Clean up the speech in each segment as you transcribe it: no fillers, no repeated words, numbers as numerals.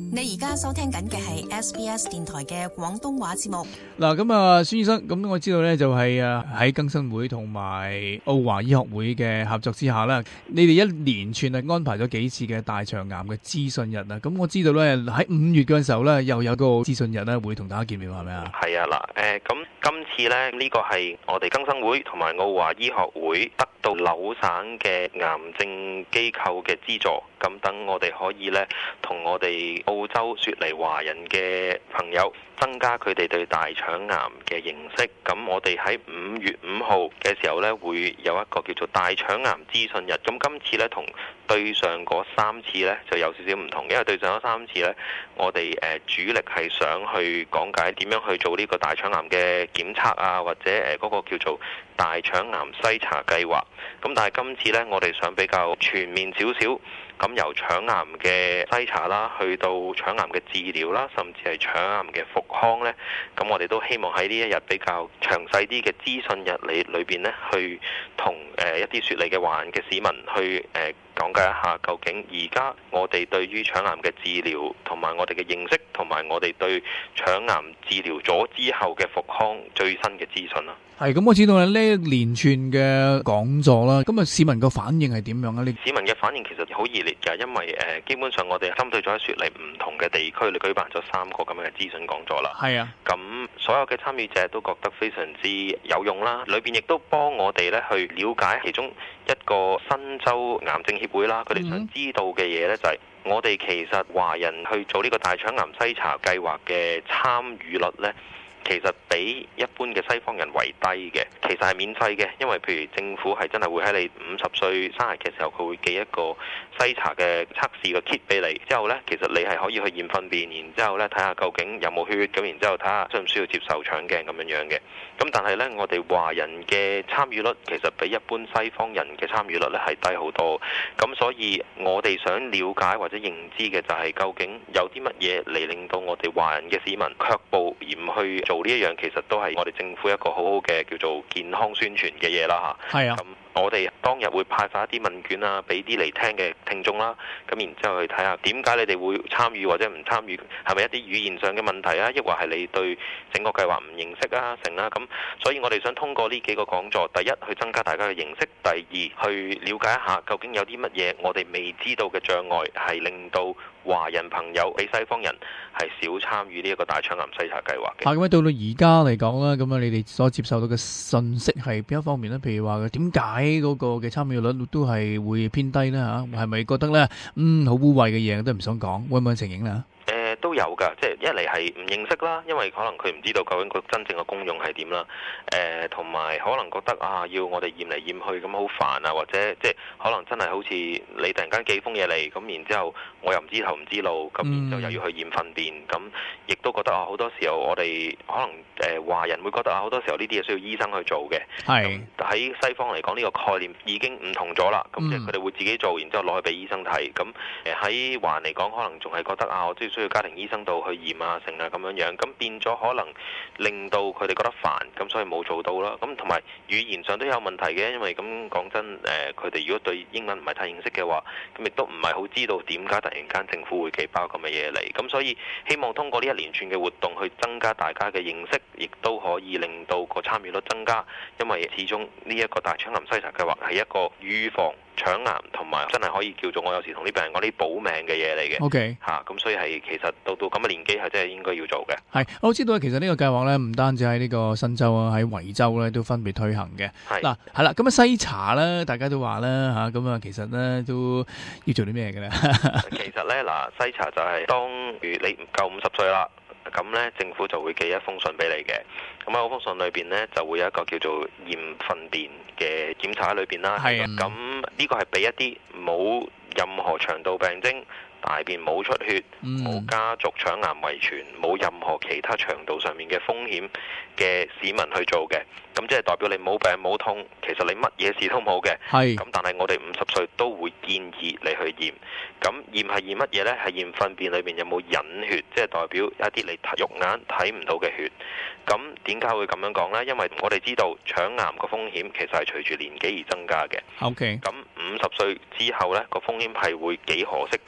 你而家收聽緊嘅係 SBS 電台嘅廣東話節目。 嗱，咁啊，孫醫生，咁我知道咧就係喺更新會同埋澳華醫學會嘅合作之下啦，你哋一連串安排咗幾次嘅大腸癌嘅資訊日啊。咁我知道咧喺5月嘅時候咧又有個資訊日咧會同大家見面，係咪啊？ 係啊，嗱，咁今次咧呢個係我哋更新會同埋澳華醫學會得到紐省嘅癌症機構嘅資助，咁等我哋可以咧同我哋澳洲雪梨華人嘅朋友增加佢哋對大腸癌嘅認識。咁我哋喺5月5號嘅時候咧會有一個叫做大腸癌資訊日。咁今次咧同對上嗰3次咧就有少少唔同，因為對上嗰3次咧我哋主力係想去講解點樣去做呢個大腸癌嘅檢測啊，或者嗰個叫做大腸癌篩查計劃。咁但係今次咧我哋想比較全面少少，咁由腸癌嘅篩查啦，去到腸癌嘅治療啦，甚至係腸癌嘅復康呢。咁我哋都希望喺呢一日比較詳細啲嘅資訊日裏邊呢，去同一啲雪梨嘅華人嘅市民去講解一下究竟而家我哋對於腸癌嘅治療同埋我哋嘅認識，同埋我哋對腸癌治療咗之後嘅復康最新嘅資訊啦。 係，咁我知道呢一連串嘅講座啦，咁啊市民個反應係點樣啊？ 市民嘅反應其實好熱烈㗎，因為基本上我哋針對咗喺雪梨唔同嘅地區，你舉辦咗3個咁樣嘅資訊講座啦。係啊，咁所有嘅參與者都覺得非常之有用啦，裏邊亦都幫我哋咧去了解其中一個新州癌症協會啦，佢哋想知道嘅嘢咧就係我哋其實華人去做呢個大腸癌篩查計劃嘅參與率咧，其實比一般嘅西方人為低嘅，其實係免費嘅，因為譬如政府係真係會喺你50歲生日嘅時候，佢會寄一個篩查嘅測試嘅 kit 俾你，之後呢，其實你係可以去驗糞便，然之後呢睇下究竟有冇血，咁然之後睇下需唔需要接受腸鏡咁樣嘅。咁但係呢，我哋華人嘅參與率其實比一般西方人嘅參與率呢係低好多。咁所以我哋想了解或者認知嘅就係究竟有啲乜嘢嚟令到我哋華人嘅市民卻步而唔去做呢一樣，其實都係我哋政府一個好好嘅叫做健康宣傳嘅嘢啦嚇。係啊。我哋當日會派發一啲問卷啊，俾啲嚟聽嘅聽眾啦。咁然之後去睇下點解你哋會參與或者唔參與，係咪一啲語言上嘅問題啊？抑或係你對整個計劃唔認識啊？成啦咁，所以我哋想通過呢幾個講座，第一去增加大家嘅認識，第二去了解一下究竟有啲乜嘢我哋未知道嘅障礙，係令到華人朋友比西方人係少參與呢一個大腸癌篩查計劃嘅。咁到到而家嚟講啦，咁啊你哋所接受到嘅信息係邊一方面呢？譬如話點解嗰個嘅參與率都係會偏低呢？嚇，係咪覺得咧好污穢嘅嘢都唔想講？會唔會情形咧？ 都有㗎，即係一嚟係唔認識啦，因為可能佢唔知道究竟個真正嘅功用係點啦。同埋可能覺得要我哋驗嚟驗去咁好煩啊，或者即係可能真係好似你突然間寄封嘢嚟，咁然之後我又唔知頭唔知路，咁然之後又要去驗糞便，咁亦都覺得好多時候我哋可能華人會覺得好多時候呢啲嘢需要醫生去做嘅。係喺西方嚟講，呢個概念已經唔同咗啦。咁即係佢哋會自己做，然之後攞去俾醫生睇。咁喺華人嚟講，可能仲係覺得我即係需要家庭醫生度去驗啊成啊咁樣，咁變咗可能令到佢哋覺得煩，咁所以冇做到啦。咁同埋語言上都有問題嘅，因為咁講真，佢哋如果對英文唔係太認識嘅話，咁亦都唔係好知道點解突然間政府會寄包咁嘅嘢嚟。咁所以希望通過呢一連串嘅活動去增加大家嘅認識，亦都可以令到個參與率增加。因為始終呢一個大腸癌篩查計劃係一個預防腸癌同埋真係可以叫做我有時同啲病人講啲保命嘅嘢嚟嘅。OK 嚇，咁所以係其實到咁嘅年紀係真係應該要做嘅。係， 我知道其實呢個計劃咧唔單止喺呢個新州啊，喺維州咧都分別推行嘅。係嗱，係啦，咁啊篩查咧，大家都話啦嚇，咁啊其實咧都要做啲咩嘅咧？ 其實咧嗱，篩查就係當你唔夠50歲啦。咁呢，政府就會寄一封信俾你嘅。咁喺嗰封信裏邊呢，就會有一個叫做驗糞便嘅檢查喺裏邊啦。係。咁呢個係俾一啲冇任何腸道病徵、大便冇出血、冇家族腸癌遺傳、冇任何其他腸道上面嘅風險嘅市民去做嘅。咁即係代表你冇病冇痛，其實你乜嘢事都冇嘅。係。咁但係我哋50歲都會建議你去驗。咁驗係驗乜嘢呢？係驗糞便裏面有冇隱血，即係代表一啲你肉眼睇唔到嘅血。咁點解會咁樣講呢？因為我哋知道腸癌個風險其實係隨住年紀而增加嘅。OK。咁50歲之後呢，個風險係會幾何式級數咁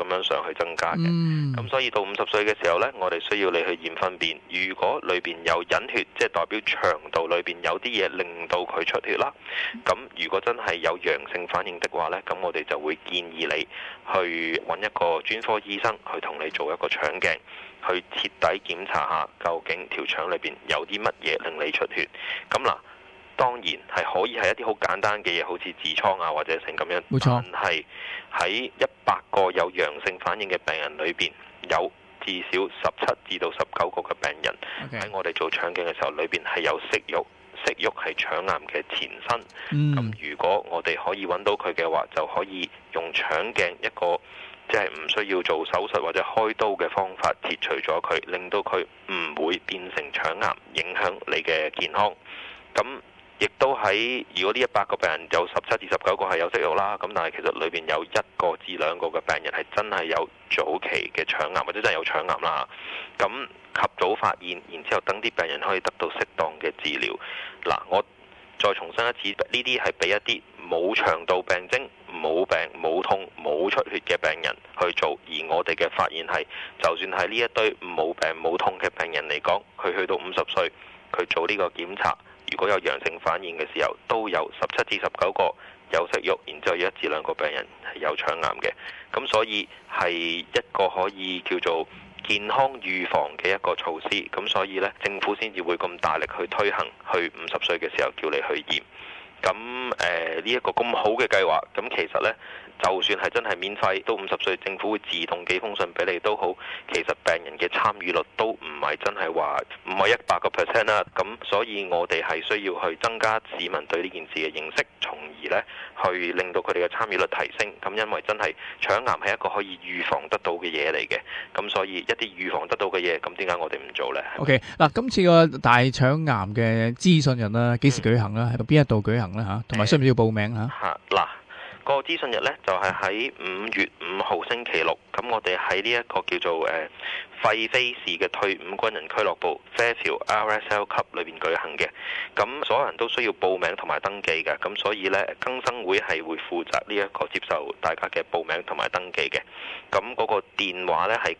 樣上去增加嘅。咁所以到50歲嘅時候呢，我哋需要你去驗糞便，如果裏邊有隱血，即係代表腸道裏邊有啲嘢令到佢出血啦。咁如果真係有陽性反應的話呢，咁我哋就會建議你去揾一個專科醫生去同你做一個腸鏡，去徹底檢查下究竟條腸裏邊有啲乜嘢令你出血。咁嗱，當然係可以係一啲好簡單嘅嘢，好似痔瘡啊或者成咁樣。冇錯。但係喺100個有陽性反應嘅病人裏邊，有至少17至到19個嘅病人喺我哋做腸鏡嘅時候，裏邊係有息肉。息肉係腸癌嘅前身。咁如果我哋可以揾到佢嘅話，就可以用腸鏡一個即係唔需要做手術或者開刀嘅方法切除咗佢，令到佢唔會變成腸癌，影響你嘅健康。咁亦都喺如果呢100個病人有17至19個係有息肉啦，咁但係其實裏邊有1個至2個嘅病人係真係有早期嘅腸癌或者真係有腸癌啦。咁及早發現，然之後等啲病人可以得到適當嘅治療。嗱，我再重申一次，呢啲係俾一啲冇腸道病徵、冇病冇痛冇出血嘅病人去做，而我哋嘅發現係，就算係呢一堆冇病冇痛嘅病人嚟講，佢去到50歲，佢做呢個檢查，如果有陽性反應嘅時候，都有17至19個有息肉，然之後有1至2個病人係有腸癌嘅。咁所以係一個可以叫做健康預防嘅一個措施。咁所以呢，政府先至會咁大力去推行，去50歲嘅時候叫你去驗。咁呢一個咁好嘅計劃，咁其實呢，就算係真係免費，到50歲政府會自動寄封信俾你都好，其實病人嘅參與率都唔係真係話唔係100% 啦。咁所以我哋係需要去增加市民對呢件事嘅認識，從而呢去令到佢哋嘅參與率提升。咁因為真係腸癌係一個可以預防得到嘅嘢嚟嘅，咁所以一啲預防得到嘅嘢，咁點解我哋唔做呢？ OK， 嗱，今次個大腸癌嘅諮詢日啦，幾時舉行啦？喺邊一度舉行啦？嚇，同埋需唔需要報名嚇？ 嗱，個諮詢日呢就係喺5月5號星期六，咁我哋喺呢一個叫做費菲士嘅退伍軍人俱樂部 Fairfield RSL Club 裏邊舉行嘅。咁所有人都需要報名同埋登記嘅，咁所以呢，更生會係會負責呢一個接受大家嘅報名同埋登記嘅。咁嗰個電話呢係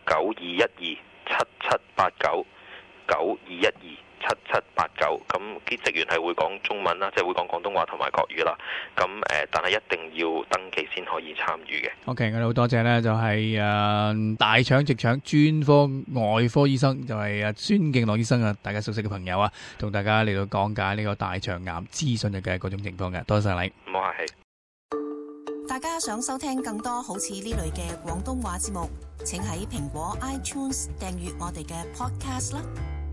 92127789 92127789，咁啲職員係會講中文啦，即係會講廣東話同埋國語啦。咁但係一定要登記先可以參與嘅。 OK， 我哋好多謝呢，就係大腸直腸專科外科醫生，就係孫敬樂醫生啊，大家熟悉嘅朋友啊，同大家嚟到講解呢個大腸癌諮詢日嘅嗰種情況嘅。多謝你， 唔好客氣。 大家想收聽更多好似呢類嘅廣東話節目，請喺蘋果 iTunes 訂閱我哋嘅 Podcast 啦。